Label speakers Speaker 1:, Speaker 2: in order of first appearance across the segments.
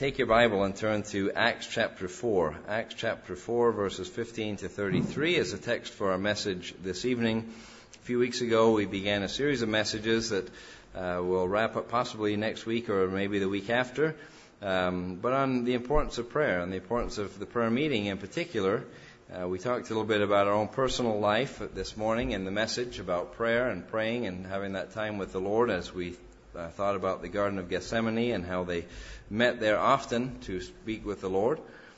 Speaker 1: Take your Bible and turn to Acts chapter 4. Acts chapter 4, verses 15 to 33 is the text for our message this evening. A few weeks ago, we began a series of messages that will wrap up possibly next week or maybe the week after, but on the importance of prayer and the importance of the prayer meeting in particular. We talked a little bit about our own personal life this morning in the message about prayer and praying and having that time with the Lord as we thought about the Garden of Gethsemane and how they met there often to speak with the Lord.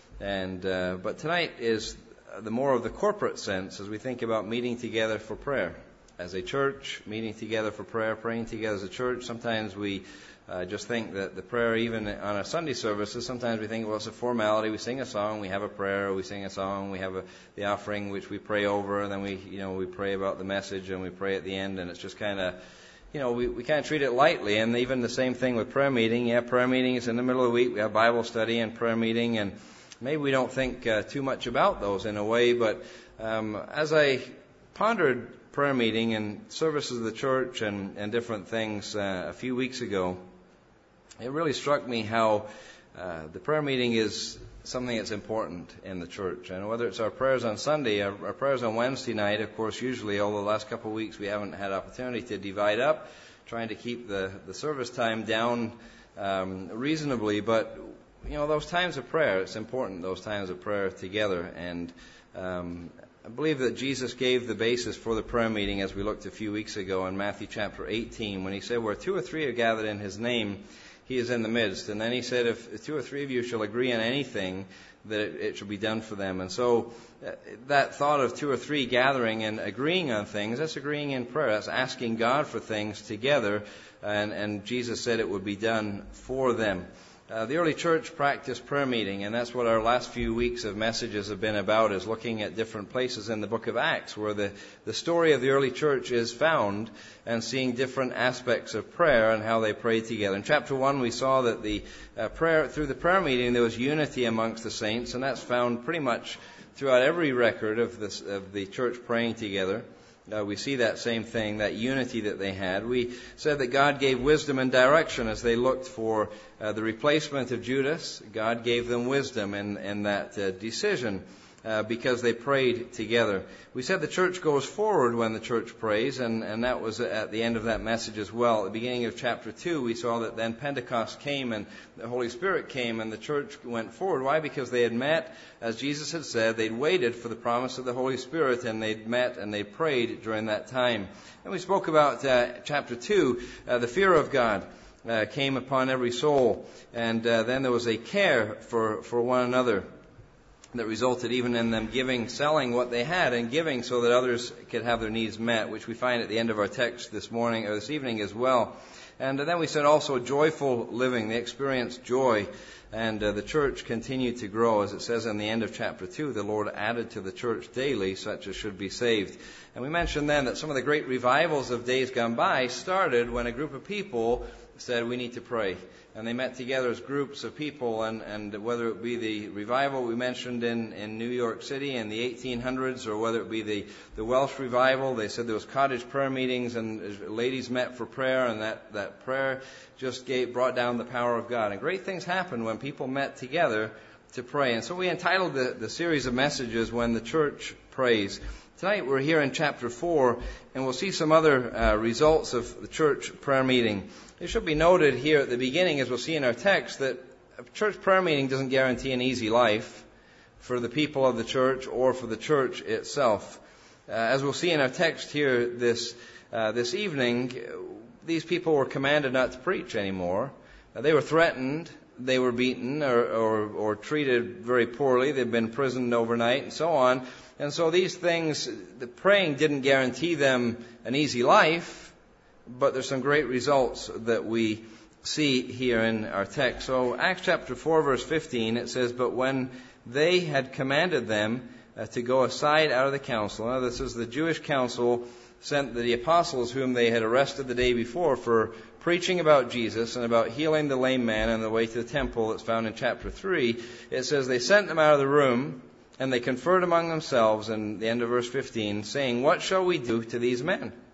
Speaker 1: But tonight is the more of the corporate sense as we think about meeting together for prayer. As a church, meeting together for prayer, praying together as a church. Sometimes we just think that the prayer, even on our Sunday services, sometimes we think, well, it's a formality. We sing a song, we have a prayer, we sing a song, we have the offering which we pray over, and then we pray about the message and we pray at the end, and it's just kind of, we kind of treat it lightly. And even the same thing with prayer meeting. Yeah, prayer meeting is in the middle of the week. We have Bible study and prayer meeting, and maybe we don't think too much about those in a way. But as I pondered prayer meeting and services of the church and different things a few weeks ago, it really struck me how the prayer meeting is something that's important in the church. And whether it's our prayers on Sunday, our prayers on Wednesday night, of course, usually, although the last couple of weeks we haven't had opportunity to divide up, trying to keep the service time down reasonably. But, those times of prayer, it's important, those times of prayer together. And I believe that Jesus gave the basis for the prayer meeting as we looked a few weeks ago in Matthew chapter 18 when he said, where 2 or 3 are gathered in his name, he is in the midst. And then he said, if 2 or 3 of you shall agree on anything, that it shall be done for them. And so that thought of 2 or 3 gathering and agreeing on things, that's agreeing in prayer. That's asking God for things together. And Jesus said it would be done for them. The early church practiced prayer meeting, and that's what our last few weeks of messages have been about, is looking at different places in the book of Acts where the story of the early church is found and seeing different aspects of prayer and how they prayed together. In chapter 1, we saw that through the prayer meeting there was unity amongst the saints, and that's found pretty much throughout every record of the church praying together. We see that same thing, that unity that they had. We said that God gave wisdom and direction as they looked for the replacement of Judas. God gave them wisdom in that decision because they prayed together. We said the church goes forward when the church prays, and that was at the end of that message as well. At the beginning of chapter 2, we saw that then Pentecost came and the Holy Spirit came and the church went forward. Why? Because they had met, as Jesus had said, they'd waited for the promise of the Holy Spirit, and they'd met and they prayed during that time. And we spoke about chapter 2, the fear of God came upon every soul, and then there was a care for one another that resulted even in them selling what they had and giving so that others could have their needs met, which we find at the end of our text this evening as well. And then we said also joyful living. They experienced joy, and the church continued to grow. As it says in the end of chapter 2, the Lord added to the church daily such as should be saved. And we mentioned then that some of the great revivals of days gone by started when a group of people said we need to pray. And they met together as groups of people, and whether it be the revival we mentioned in New York City in the 1800s, or whether it be the Welsh revival, they said there was cottage prayer meetings and ladies met for prayer, and that prayer just brought down the power of God. And great things happened when people met together to pray. And so we entitled the series of messages, When the Church Prays. Tonight we're here in chapter 4, and we'll see some other results of the church prayer meeting. It should be noted here at the beginning, as we'll see in our text, that a church prayer meeting doesn't guarantee an easy life for the people of the church or for the church itself. As we'll see in our text here this evening, these people were commanded not to preach anymore. They were threatened, they were beaten or treated very poorly. They'd been imprisoned overnight and so on. And so these things, the praying didn't guarantee them an easy life, but there's some great results that we see here in our text. So Acts chapter 4, verse 15, it says, but when they had commanded them to go aside out of the council. Now this is the Jewish council sent the apostles whom they had arrested the day before for preaching about Jesus and about healing the lame man on the way to the temple that's found in chapter 3. It says they sent them out of the room, and they conferred among themselves in the end of verse 15, saying, what shall we do to these men?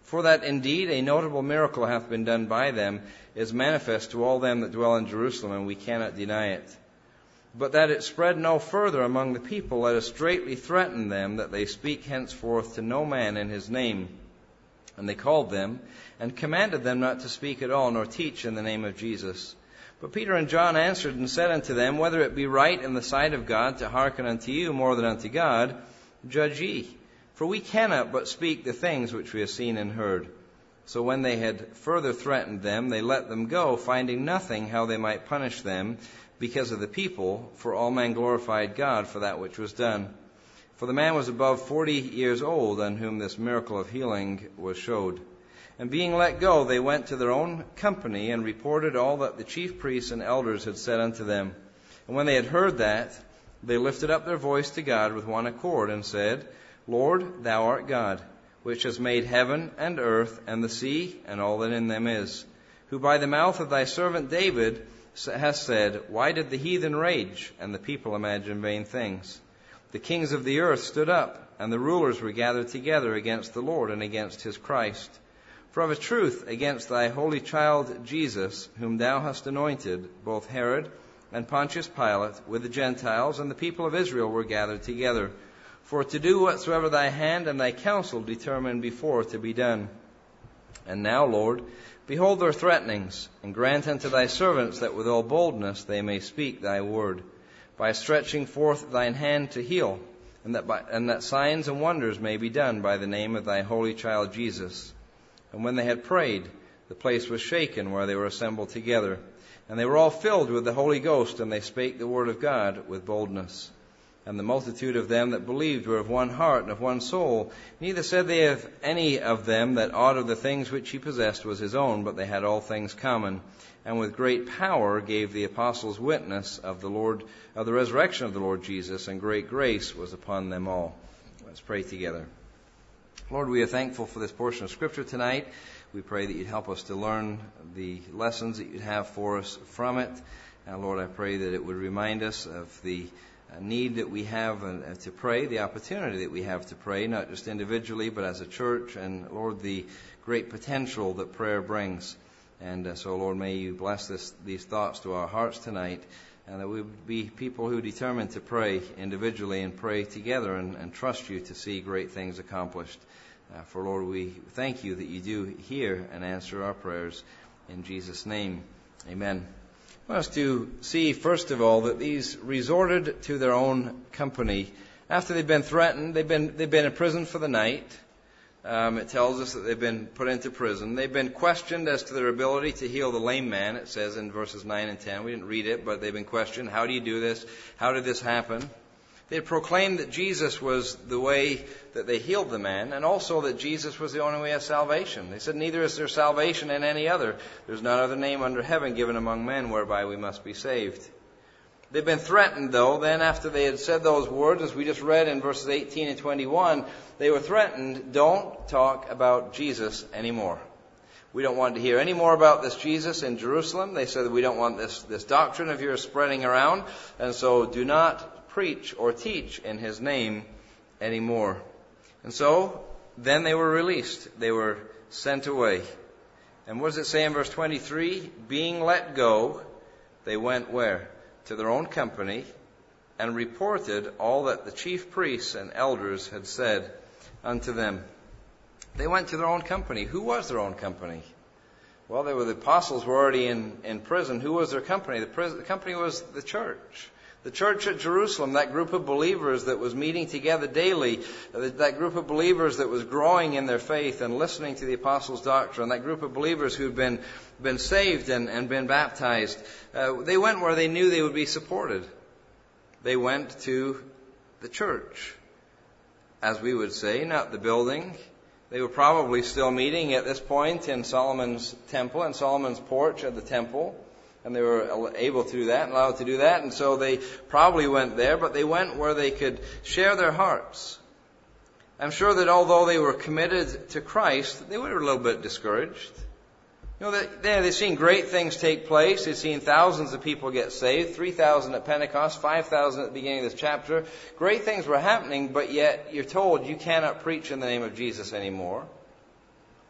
Speaker 1: For that indeed a notable miracle hath been done by them is manifest to all them that dwell in Jerusalem, and we cannot deny it. But that it spread no further among the people, let us straitly threaten them that they speak henceforth to no man in his name. And they called them, and commanded them not to speak at all, nor teach in the name of Jesus. But Peter and John answered and said unto them, Whether it be right in the sight of God to hearken unto you more than unto God, judge ye. For we cannot but speak the things which we have seen and heard. So when they had further threatened them, they let them go, finding nothing how they might punish them, because of the people, for all men glorified God for that which was done. For the man was above 40 years old, on whom this miracle of healing was showed. And being let go, they went to their own company, and reported all that the chief priests and elders had said unto them. And when they had heard that, they lifted up their voice to God with one accord, and said, Lord, thou art God, which hast made heaven and earth, and the sea, and all that in them is, who by the mouth of thy servant David hast said, Why did the heathen rage, and the people imagine vain things? The kings of the earth stood up, and the rulers were gathered together against the Lord and against his Christ. For of a truth, against thy holy child Jesus, whom thou hast anointed, both Herod and Pontius Pilate, with the Gentiles and the people of Israel, were gathered together, for to do whatsoever thy hand and thy counsel determined before to be done. And now, Lord, behold their threatenings, and grant unto thy servants that with all boldness they may speak thy word, by stretching forth thine hand to heal, and that signs and wonders may be done by the name of thy holy child Jesus. And when they had prayed, the place was shaken where they were assembled together. And they were all filled with the Holy Ghost, and they spake the word of God with boldness. And the multitude of them that believed were of one heart and of one soul. Neither said they of any of them that aught of the things which he possessed was his own, but they had all things common. And with great power gave the apostles witness of the resurrection of the Lord Jesus, and great grace was upon them all. Let's pray together. Lord, we are thankful for this portion of Scripture tonight. We pray that you'd help us to learn the lessons that you'd have for us from it. And Lord, I pray that it would remind us of the need that we have to pray, the opportunity that we have to pray, not just individually, but as a church, and Lord, the great potential that prayer brings. And so, Lord, may you bless these thoughts to our hearts tonight, and that we would be people who determine to pray individually and pray together and trust you to see great things accomplished. For, Lord, we thank you that you do hear and answer our prayers. In Jesus' name, amen. I want us to see, first of all, that these resorted to their own company. After they've been threatened, they've been imprisoned for the night. It tells us that they've been put into prison. They've been questioned as to their ability to heal the lame man, it says in verses 9 and 10. We didn't read it, but they've been questioned. How do you do this? How did this happen? They had proclaimed that Jesus was the way that they healed the man, and also that Jesus was the only way of salvation. They said, neither is there salvation in any other. There's none other name under heaven given among men whereby we must be saved. They've been threatened, though. Then after they had said those words, as we just read in verses 18 and 21, they were threatened, don't talk about Jesus anymore. We don't want to hear any more about this Jesus in Jerusalem. They said that we don't want this doctrine of yours spreading around, and so do not preach or teach in his name anymore. And so then they were released. They were sent away. And what does it say in verse 23? Being let go, they went where? To their own company, and reported all that the chief priests and elders had said unto them. They went to their own company. Who was their own company? Well, the apostles were already in prison. Who was their company? The company was the church. The church at Jerusalem, that group of believers that was meeting together daily, that group of believers that was growing in their faith and listening to the apostles' doctrine, that group of believers who'd been saved and been baptized, they went where they knew they would be supported. They went to the church, as we would say, not the building. They were probably still meeting at this point in Solomon's temple, in Solomon's porch of the temple. And they were able to do that and allowed to do that. And so they probably went there, but they went where they could share their hearts. I'm sure that although they were committed to Christ, they were a little bit discouraged. You know, they've seen great things take place. They've seen thousands of people get saved, 3,000 at Pentecost, 5,000 at the beginning of this chapter. Great things were happening, but yet you're told you cannot preach in the name of Jesus anymore.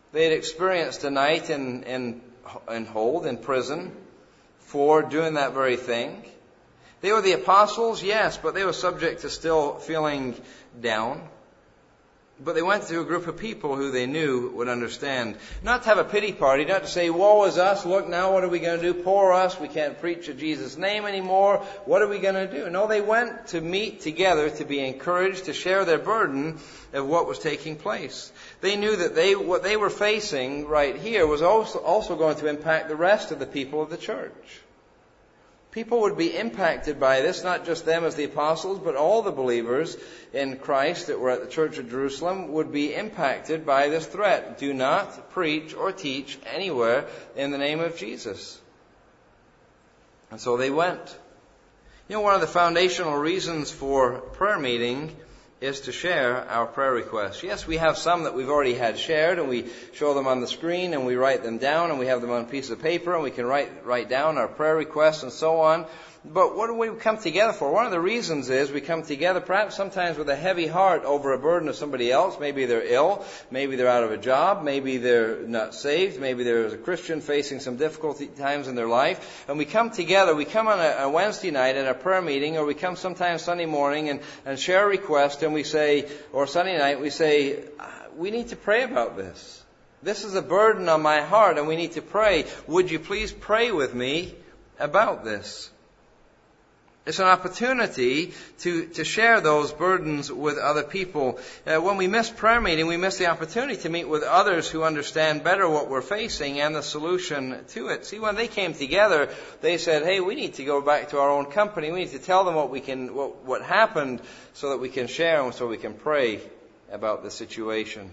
Speaker 1: They had experienced a night in hold, in prison, for doing that very thing. They were the apostles, yes, but they were subject to still feeling down. But they went to a group of people who they knew would understand. Not to have a pity party, not to say, woe is us, look now, what are we going to do? Poor us, we can't preach in Jesus' name anymore. What are we going to do? No, they went to meet together to be encouraged, to share their burden of what was taking place. They knew that what they were facing right here was also going to impact the rest of the people of the church. People would be impacted by this, not just them as the apostles, but all the believers in Christ that were at the Church of Jerusalem would be impacted by this threat. Do not preach or teach anywhere in the name of Jesus. And so they went. You know, one of the foundational reasons for prayer meeting is to share our prayer requests. Yes, we have some that we've already had shared, and we show them on the screen, and we write them down, and we have them on a piece of paper, and we can write down our prayer requests and so on. But what do we come together for? One of the reasons is we come together perhaps sometimes with a heavy heart over a burden of somebody else. Maybe they're ill, maybe they're out of a job, maybe they're not saved, maybe there's a Christian facing some difficult times in their life. And we come together, we come on a Wednesday night at a prayer meeting, or we come sometimes Sunday morning and share a request, and we say, or Sunday night, we say, we need to pray about this. This is a burden on my heart, and we need to pray. Would you please pray with me about this? It's an opportunity to share those burdens with other people. When we miss prayer meeting, we miss the opportunity to meet with others who understand better what we're facing and the solution to it. See, when they came together, they said, hey, we need to go back to our own company. We need to tell them what happened so that we can share and so we can pray about the situation.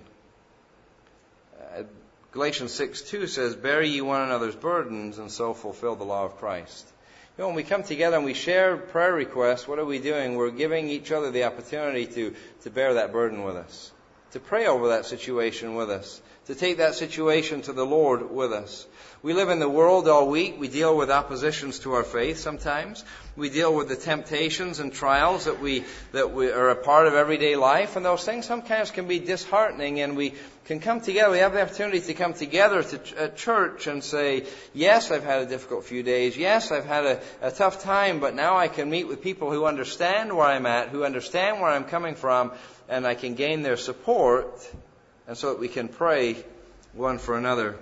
Speaker 1: Galatians 6:2 says, bear ye one another's burdens and so fulfill the law of Christ. You know, when we come together and we share prayer requests, what are we doing? We're giving each other the opportunity to bear that burden with us, to pray over that situation with us, to take that situation to the Lord with us. We live in the world all week. We deal with oppositions to our faith sometimes. We deal with the temptations and trials that we are a part of everyday life. And those things sometimes can be disheartening, and we can come together. We have the opportunity to come together at church and say, yes, I've had a difficult few days. Yes, I've had a tough time, but now I can meet with people who understand where I'm at, who understand where I'm coming from, and I can gain their support, and so that we can pray one for another.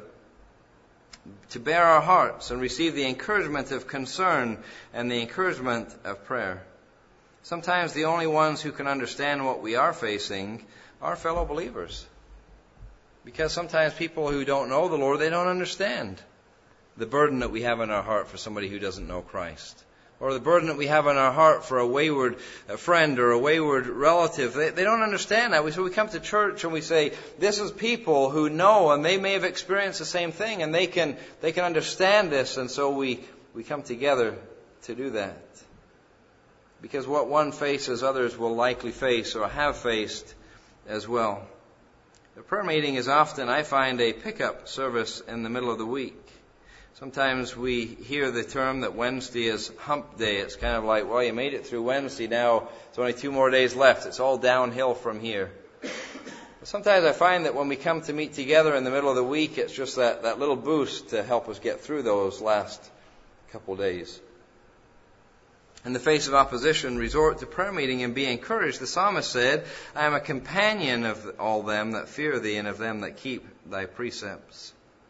Speaker 1: To bear our hearts and receive the encouragement of concern and the encouragement of prayer. Sometimes the only ones who can understand what we are facing are fellow believers. Because sometimes people who don't know the Lord, they don't understand the burden that we have in our heart for somebody who doesn't know Christ. Or the burden that we have in our heart for a wayward friend or a wayward relative. They don't understand that. So we come to church and we say, this is people who know, and they may have experienced the same thing, and they can understand this. And so we come together to do that. Because what one faces, others will likely face or have faced as well. The prayer meeting is often, I find, a pickup service in the middle of the week. Sometimes we hear the term that Wednesday is hump day. It's kind of like, well, you made it through Wednesday, now it's only 2 more days left. It's all downhill from here. But sometimes I find that when we come to meet together in the middle of the week, it's just that little boost to help us get through those last couple days. In the face of opposition, resort to prayer meeting and be encouraged. The psalmist said, I am a companion of all them that fear thee and of them that keep thy precepts.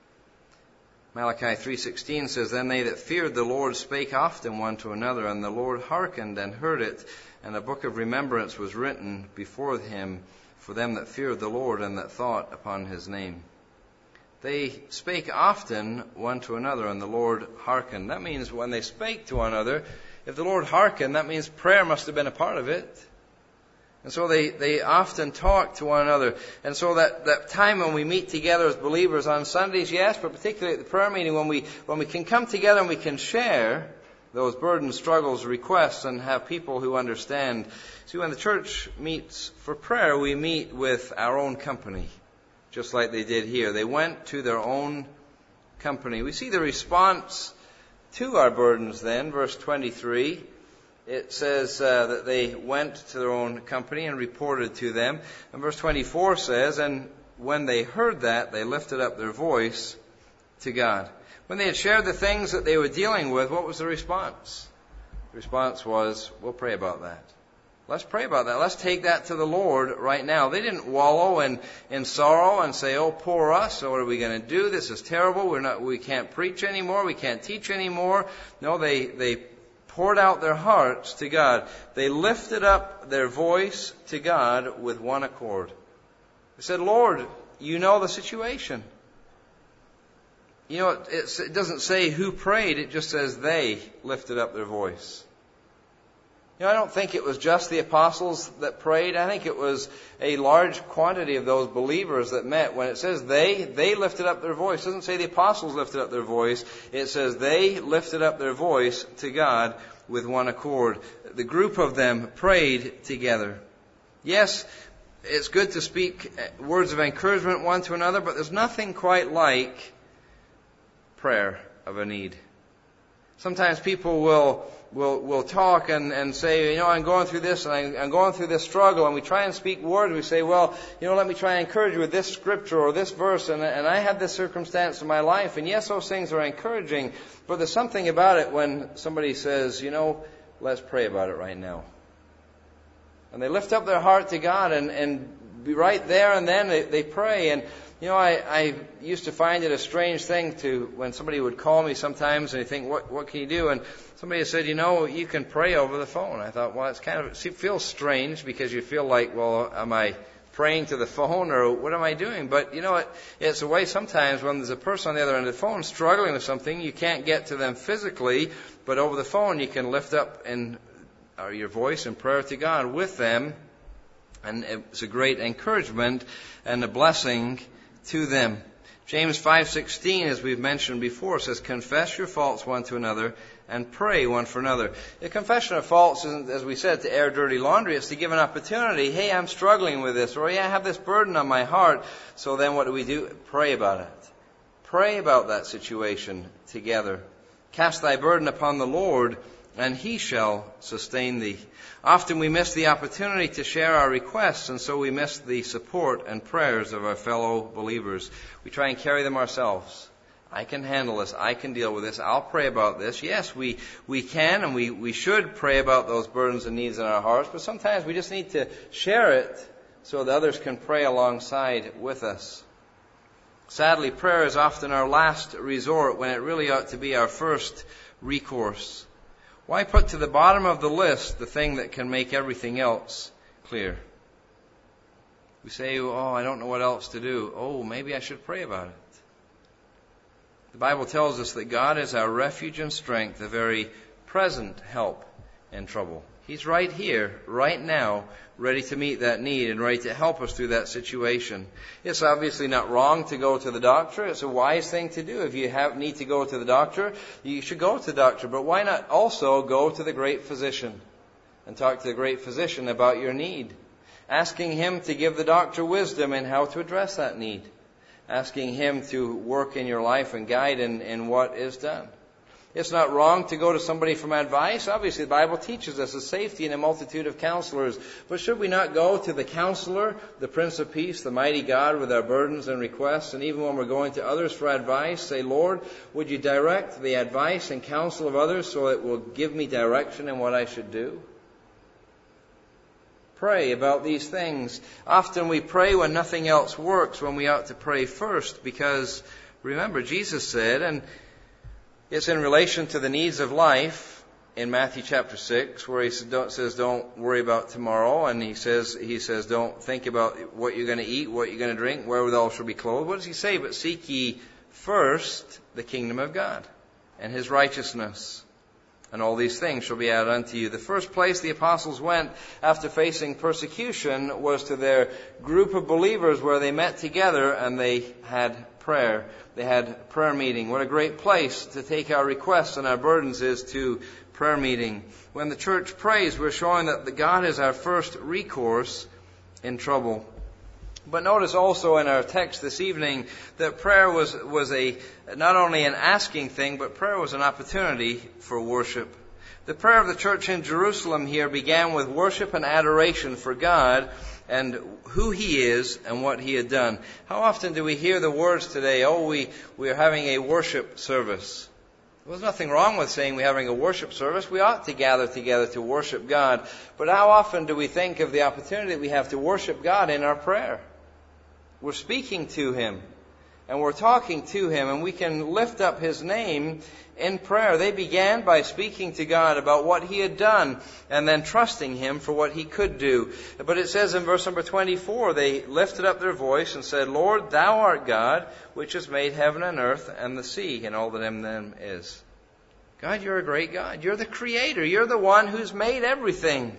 Speaker 1: Malachi 3:16 says, Then they that feared the Lord spake often one to another, and the Lord hearkened and heard it, and a book of remembrance was written before him for them that feared the Lord and that thought upon his name. They spake often one to another, and the Lord hearkened. That means when they spake to one another, if the Lord hearkened, that means prayer must have been a part of it. And so they often talk to one another. And so that time when we meet together as believers on Sundays, yes, but particularly at the prayer meeting, when we can come together and we can share those burdens, struggles, requests, and have people who understand. See, when the church meets for prayer, we meet with our own company, just like they did here. They went to their own company. We see the response to our burdens then, verse 23. It says that they went to their own company and reported to them. And verse 24 says, And when they heard that, they lifted up their voice to God. When they had shared the things that they were dealing with, what was the response? The response was, we'll pray about that. Let's pray about that. Let's take that to the Lord right now. They didn't wallow in sorrow and say, oh, poor us. So what are we going to do? This is terrible. We can't preach anymore. We can't teach anymore. No, they poured out their hearts to God. They lifted up their voice to God with one accord. They said, Lord, you know the situation. You know, it doesn't say who prayed. It just says they lifted up their voice. You know, I don't think it was just the apostles that prayed. I think it was a large quantity of those believers that met. When it says they lifted up their voice. It doesn't say the apostles lifted up their voice. It says they lifted up their voice to God with one accord. The group of them prayed together. Yes, it's good to speak words of encouragement one to another, but there's nothing quite like prayer of a need. Sometimes people will talk and say, you know, I'm going through this and I'm going through this struggle, and we try and speak words. We say, well, you know, let me try and encourage you with this scripture or this verse, and I have this circumstance in my life. And yes, those things are encouraging, but there's something about it when somebody says, you know, let's pray about it right now. And they lift up their heart to God and be right there and then they pray. And you know, I used to find it a strange thing to when somebody would call me sometimes and you think, what can you do? And somebody said, you know, you can pray over the phone. I thought, well, it feels strange because you feel like, well, am I praying to the phone or what am I doing? But you know, it's a way sometimes when there's a person on the other end of the phone struggling with something, you can't get to them physically, but over the phone you can lift up your voice in prayer to God with them. And it's a great encouragement and a blessing to them. James 5:16, as we've mentioned before, says, confess your faults one to another and pray one for another. The confession of faults isn't, as we said, to air dirty laundry. It's to give an opportunity. Hey, I'm struggling with this. Or, yeah, I have this burden on my heart. So then what do? Pray about it. Pray about that situation together. Cast thy burden upon the Lord, and He shall sustain thee. Often we miss the opportunity to share our requests, and so we miss the support and prayers of our fellow believers. We try and carry them ourselves. I can handle this. I can deal with this. I'll pray about this. Yes, we can and we should pray about those burdens and needs in our hearts, but sometimes we just need to share it so that others can pray alongside with us. Sadly, prayer is often our last resort when it really ought to be our first recourse. Why put to the bottom of the list the thing that can make everything else clear? We say, oh, I don't know what else to do. Oh, maybe I should pray about it. The Bible tells us that God is our refuge and strength, a very present help in trouble. He's right here, right now, ready to meet that need and ready to help us through that situation. It's obviously not wrong to go to the doctor. It's a wise thing to do. If you need to go to the doctor, you should go to the doctor. But why not also go to the great physician and talk to the great physician about your need? Asking him to give the doctor wisdom in how to address that need. Asking him to work in your life and guide in what is done. It's not wrong to go to somebody for advice. Obviously, the Bible teaches us a safety in a multitude of counselors. But should we not go to the counselor, the Prince of Peace, the mighty God, with our burdens and requests? And even when we're going to others for advice, say, Lord, would you direct the advice and counsel of others so it will give me direction in what I should do? Pray about these things. Often we pray when nothing else works, when we ought to pray first, because remember, Jesus said, and it's in relation to the needs of life in Matthew chapter 6, where he says, don't worry about tomorrow. And he says, don't think about what you're going to eat, what you're going to drink, wherewithal shall be clothed. What does he say? But seek ye first the kingdom of God and His righteousness, and all these things shall be added unto you. The first place the apostles went after facing persecution was to their group of believers where they met together and they had prayer. They had prayer meeting. What a great place to take our requests and our burdens is to prayer meeting. When the church prays, we're showing that God is our first recourse in trouble. But notice also in our text this evening that prayer was not only an asking thing, but prayer was an opportunity for worship. The prayer of the church in Jerusalem here began with worship and adoration for God and who He is and what He had done. How often do we hear the words today, oh, we are having a worship service? Well, there's nothing wrong with saying we're having a worship service. We ought to gather together to worship God. But how often do we think of the opportunity that we have to worship God in our prayer? We're speaking to Him, and we're talking to Him, and we can lift up His name in prayer. They began by speaking to God about what He had done, and then trusting Him for what He could do. But it says in verse number 24, they lifted up their voice and said, Lord, Thou art God, which has made heaven and earth and the sea, and all that in them is. God, You're a great God. You're the Creator. You're the one who's made everything.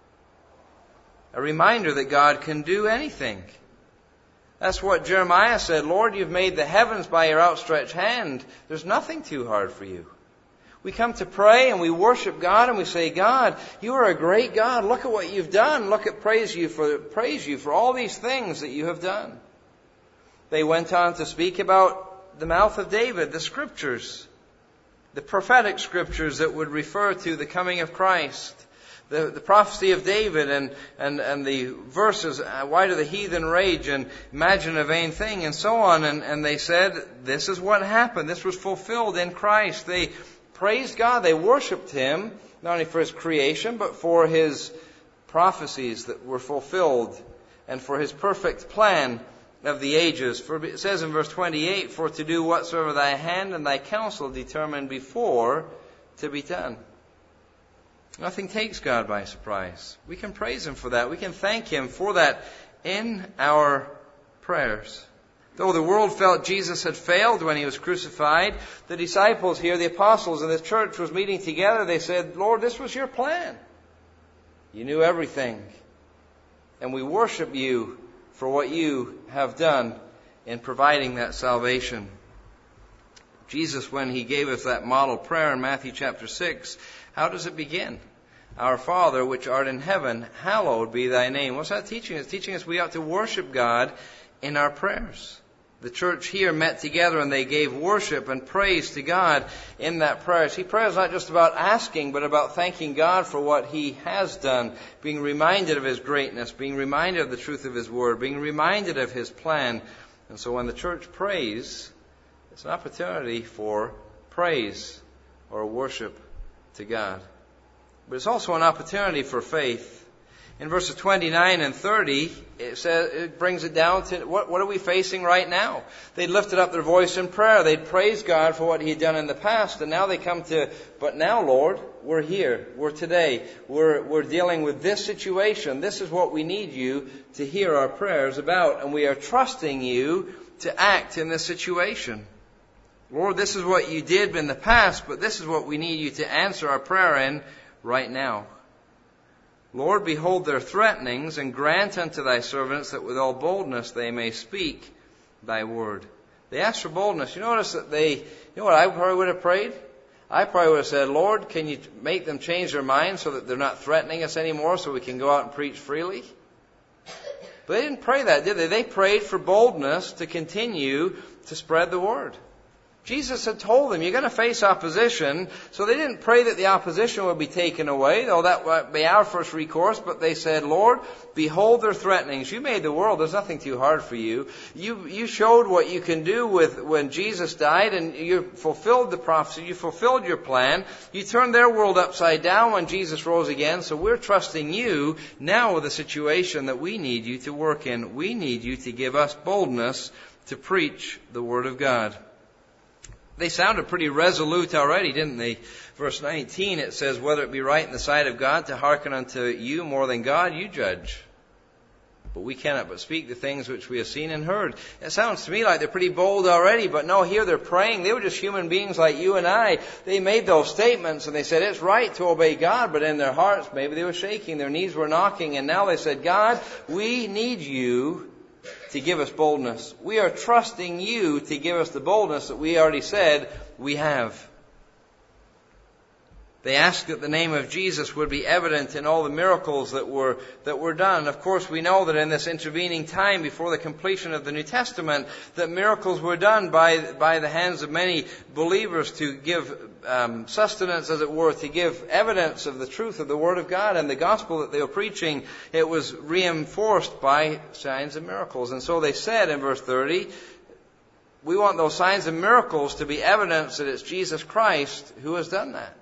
Speaker 1: A reminder that God can do anything. That's what Jeremiah said, Lord, You've made the heavens by Your outstretched hand. There's nothing too hard for You. We come to pray and we worship God and we say, God, You are a great God. Look at what You've done. Praise You for all these things that You have done. They went on to speak about the mouth of David, the Scriptures, the prophetic Scriptures that would refer to the coming of Christ. The prophecy of David and the verses, why do the heathen rage and imagine a vain thing and so on. And they said, this is what happened. This was fulfilled in Christ. They praised God. They worshipped Him, not only for His creation, but for His prophecies that were fulfilled and for His perfect plan of the ages. For it says in verse 28, for to do whatsoever Thy hand and Thy counsel determined before to be done. Nothing takes God by surprise. We can praise Him for that. We can thank Him for that in our prayers. Though the world felt Jesus had failed when He was crucified, the disciples here, the apostles, and the church was meeting together. They said, Lord, this was Your plan. You knew everything. And we worship You for what You have done in providing that salvation. Jesus, when He gave us that model prayer in Matthew chapter 6, how does it begin? Our Father, which art in heaven, hallowed be Thy name. What's that teaching us? It's teaching us we ought to worship God in our prayers. The church here met together and they gave worship and praise to God in that prayer. See, prayer is not just about asking, but about thanking God for what He has done, being reminded of His greatness, being reminded of the truth of His Word, being reminded of His plan. And so when the church prays, it's an opportunity for praise or worship to God. But it's also an opportunity for faith. In verses 29 and 30, it brings it down to what are we facing right now? They'd lifted up their voice in prayer. They'd praised God for what He had done in the past. And now they come to, but now, Lord, we're here. We're today. We're dealing with this situation. This is what we need You to hear our prayers about. And we are trusting You to act in this situation. Lord, this is what You did in the past, but this is what we need You to answer our prayer in right now. Lord, behold their threatenings, and grant unto Thy servants that with all boldness they may speak Thy word. They asked for boldness. You notice that you know what I probably would have prayed? I probably would have said, Lord, can You make them change their minds so that they're not threatening us anymore so we can go out and preach freely? But they didn't pray that, did they? They prayed for boldness to continue to spread the word. Jesus had told them, you're going to face opposition. So they didn't pray that the opposition would be taken away, though that would be our first recourse. But they said, Lord, behold their threatenings. You made the world. There's nothing too hard for You. You showed what You can do when Jesus died, and You fulfilled the prophecy. You fulfilled Your plan. You turned their world upside down when Jesus rose again. So we're trusting You now with a situation that we need You to work in. We need You to give us boldness to preach the Word of God. They sounded pretty resolute already, didn't they? Verse 19, it says, whether it be right in the sight of God to hearken unto You more than God, You judge. But we cannot but speak the things which we have seen and heard. It sounds to me like they're pretty bold already, but no, here they're praying. They were just human beings like you and I. They made those statements and they said it's right to obey God, but in their hearts maybe they were shaking, their knees were knocking, and now they said, God, we need You to give us boldness. We are trusting You to give us the boldness that we already said we have. They asked that the name of Jesus would be evident in all the miracles that were done. Of course, we know that in this intervening time before the completion of the New Testament, that miracles were done by the hands of many believers to give sustenance, as it were, to give evidence of the truth of the Word of God and the gospel that they were preaching. It was reinforced by signs and miracles. And so they said in verse 30, we want those signs and miracles to be evidence that it's Jesus Christ who has done that.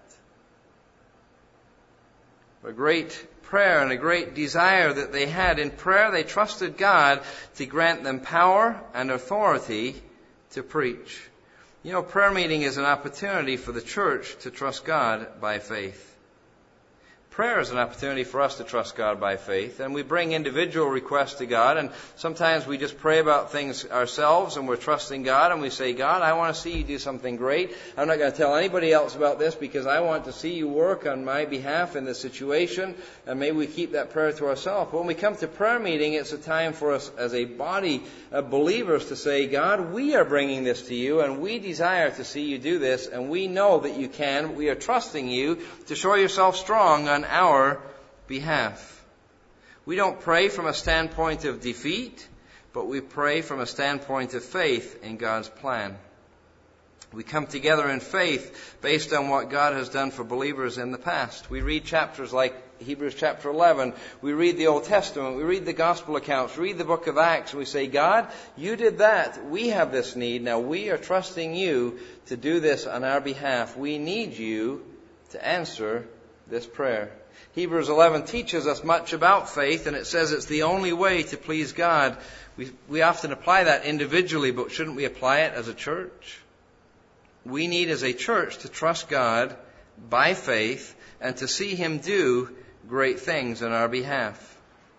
Speaker 1: A great prayer and a great desire that they had. In prayer, they trusted God to grant them power and authority to preach. You know, prayer meeting is an opportunity for the church to trust God by faith. Prayer is an opportunity for us to trust God by faith, and we bring individual requests to God, and sometimes we just pray about things ourselves, and we're trusting God, and we say, God, I want to see you do something great. I'm not going to tell anybody else about this because I want to see you work on my behalf in this situation, and maybe we keep that prayer to ourselves. But when we come to prayer meeting, it's a time for us as a body of believers to say, God, we are bringing this to you, and we desire to see you do this, and we know that you can. We are trusting you to show yourself strong on our behalf. We don't pray from a standpoint of defeat, but we pray from a standpoint of faith in God's plan. We come together in faith based on what God has done for believers in the past. We read chapters like Hebrews chapter 11. We read the Old Testament. We read the Gospel accounts. We read the book of Acts. And we say, God, you did that. We have this need. Now we are trusting you to do this on our behalf. We need you to answer this prayer. Hebrews 11 teaches us much about faith, and it says it's the only way to please God. We often apply that individually, but shouldn't we apply it as a church? We need as a church to trust God by faith and to see Him do great things on our behalf.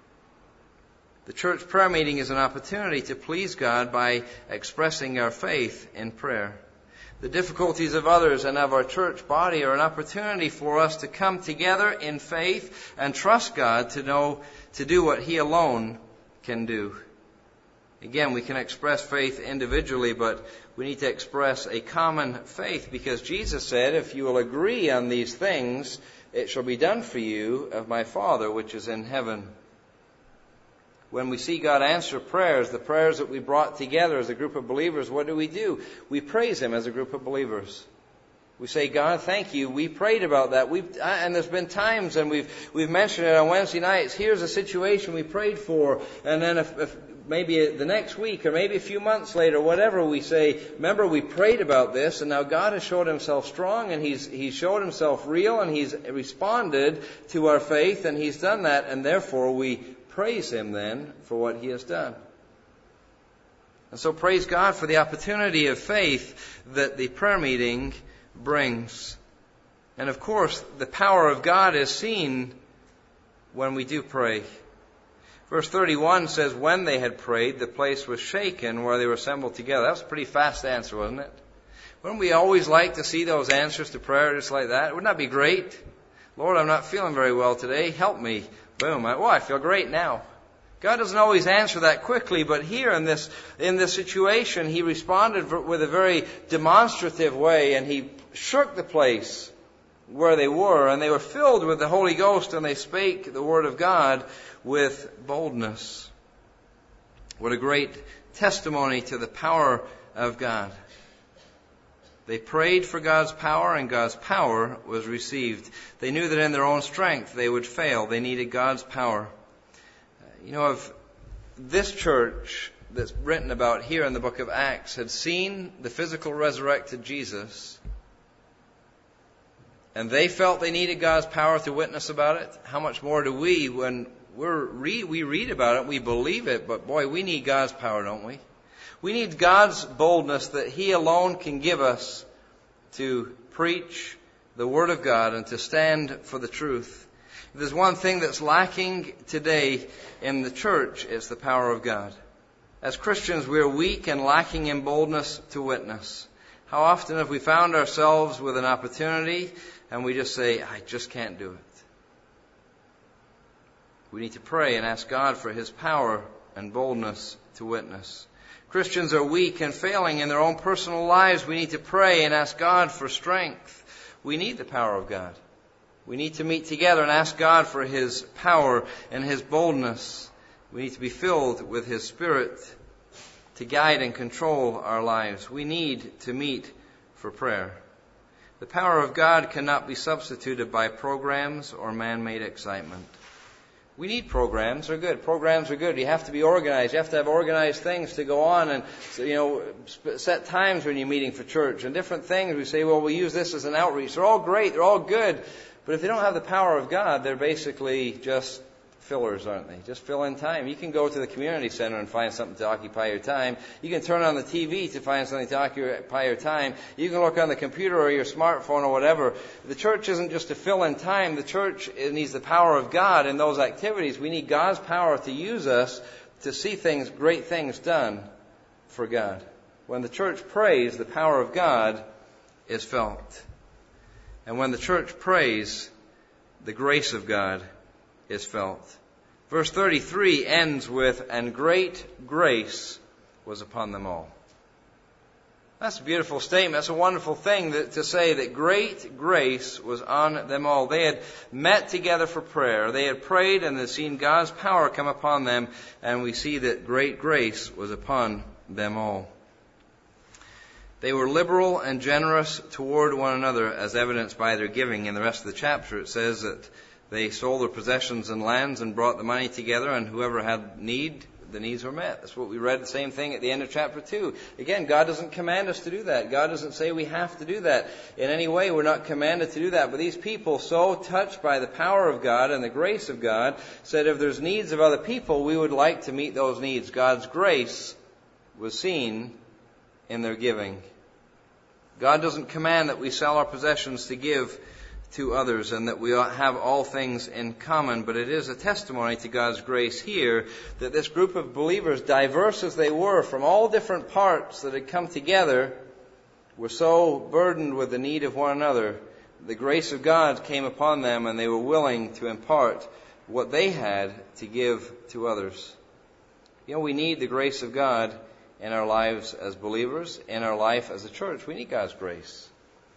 Speaker 1: The church prayer meeting is an opportunity to please God by expressing our faith in prayer. The difficulties of others and of our church body are an opportunity for us to come together in faith and trust God to do what He alone can do. Again, we can express faith individually, but we need to express a common faith because Jesus said, if you will agree on these things, it shall be done for you of my Father which is in heaven. When we see God answer prayers, the prayers that we brought together as a group of believers, what do? We praise Him as a group of believers. We say, God, thank you. We prayed about that. And there's been times, and we've mentioned it on Wednesday nights. Here's a situation we prayed for, and then if maybe the next week or maybe a few months later, whatever, we say, remember we prayed about this, and now God has showed Himself strong, and He's showed Himself real, and He's responded to our faith, and He's done that, and therefore we praise Him then for what He has done. And so praise God for the opportunity of faith that the prayer meeting brings. And of course, the power of God is seen when we do pray. Verse 31 says, when they had prayed, the place was shaken where they were assembled together. That was a pretty fast answer, wasn't it? Wouldn't we always like to see those answers to prayer just like that? Wouldn't that be great? Lord, I'm not feeling very well today. Help me. Boom. I feel great now. God doesn't always answer that quickly, but here in this situation, He responded with a very demonstrative way, and He shook the place where they were, and they were filled with the Holy Ghost, and they spake the word of God with boldness. What a great testimony to the power of God. They prayed for God's power, and God's power was received. They knew that in their own strength they would fail. They needed God's power. You know, if this church that's written about here in the book of Acts had seen the physical resurrected Jesus, and they felt they needed God's power to witness about it, how much more do we when we read about it, we believe it, but boy, we need God's power, don't we? We need God's boldness that He alone can give us to preach the Word of God and to stand for the truth. If there's one thing that's lacking today in the church, it's the power of God. As Christians, we're weak and lacking in boldness to witness. How often have we found ourselves with an opportunity and we just say, I just can't do it? We need to pray and ask God for His power and boldness to witness. Christians are weak and failing in their own personal lives. We need to pray and ask God for strength. We need the power of God. We need to meet together and ask God for His power and His boldness. We need to be filled with His Spirit to guide and control our lives. We need to meet for prayer. The power of God cannot be substituted by programs or man-made excitement. We need programs. They're good. Programs are good. You have to be organized. You have to have organized things to go on and, set times when you're meeting for church and different things. We say, well, we use this as an outreach. They're all great. They're all good. But if they don't have the power of God, they're basically just fillers, aren't they? Just fill in time. You can go to the community center and find something to occupy your time. You can turn on the TV to find something to occupy your time. You can look on the computer or your smartphone or whatever. The church isn't just to fill in time. The church needs the power of God in those activities. We need God's power to use us to see things, great things done for God. When the church prays, the power of God is felt. And when the church prays, the grace of God is felt. Verse 33 ends with, and great grace was upon them all. That's a beautiful statement. That's a wonderful thing to say, that great grace was on them all. They had met together for prayer. They had prayed and had seen God's power come upon them, and we see that great grace was upon them all. They were liberal and generous toward one another, as evidenced by their giving. In the rest of the chapter, it says that they sold their possessions and lands and brought the money together, and whoever had need, the needs were met. That's what we read, the same thing at the end of chapter 2. Again, God doesn't command us to do that. God doesn't say we have to do that. In any way, we're not commanded to do that. But these people, so touched by the power of God and the grace of God, said if there's needs of other people, we would like to meet those needs. God's grace was seen in their giving. God doesn't command that we sell our possessions to give to others and that we have all things in common, but it is a testimony to God's grace here that this group of believers, diverse as they were from all different parts that had come together, were so burdened with the need of one another. The grace of God came upon them, and they were willing to impart what they had to give to others. We need the grace of God in our lives as believers, in our life as a church. We need God's grace.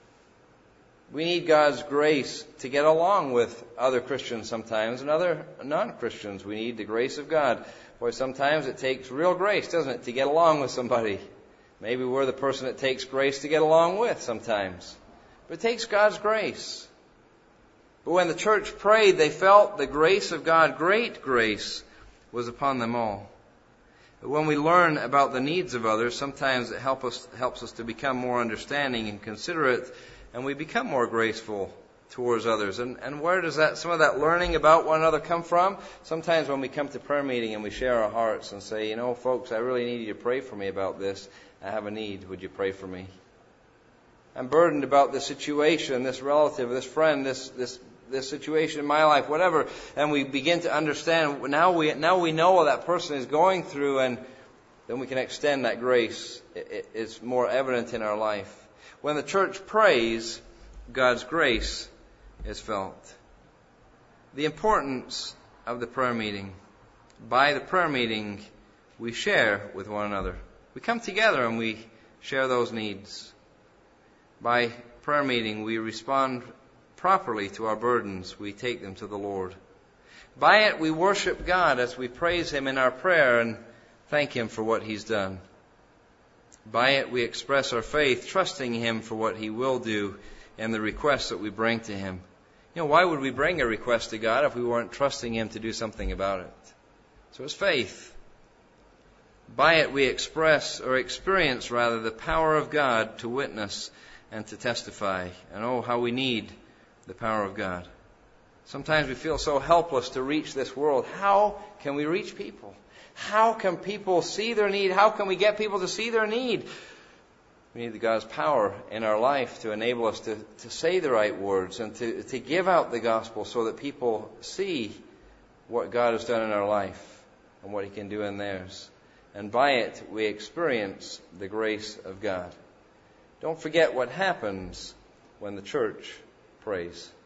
Speaker 1: We need God's grace to get along with other Christians sometimes and other non-Christians. We need the grace of God. Boy, sometimes it takes real grace, doesn't it, to get along with somebody. Maybe we're the person it takes grace to get along with sometimes. But it takes God's grace. But when the church prayed, they felt the grace of God, great grace, was upon them all. But when we learn about the needs of others, sometimes it helps us to become more understanding and considerate, and we become more graceful towards others. And where does some of that learning about one another come from? Sometimes when we come to prayer meeting and we share our hearts and say, folks, I really need you to pray for me about this. I have a need. Would you pray for me? I'm burdened about this situation, this relative, this friend, this situation in my life, whatever. And we begin to understand. Now we know what that person is going through, and then we can extend that grace. It's more evident in our life. When the church prays, God's grace is felt. The importance of the prayer meeting. By the prayer meeting, we share with one another. We come together and we share those needs. By prayer meeting, we respond properly to our burdens. We take them to the Lord. By it, we worship God as we praise Him in our prayer and thank Him for what He's done. By it, we express our faith, trusting Him for what He will do and the requests that we bring to Him. Why would we bring a request to God if we weren't trusting Him to do something about it? So it's faith. By it, we experience the power of God to witness and to testify. And how we need the power of God. Sometimes we feel so helpless to reach this world. How can we reach people? How can people see their need? How can we get people to see their need? We need God's power in our life to enable us to say the right words and to give out the gospel so that people see what God has done in our life and what He can do in theirs. And by it, we experience the grace of God. Don't forget what happens when the church prays.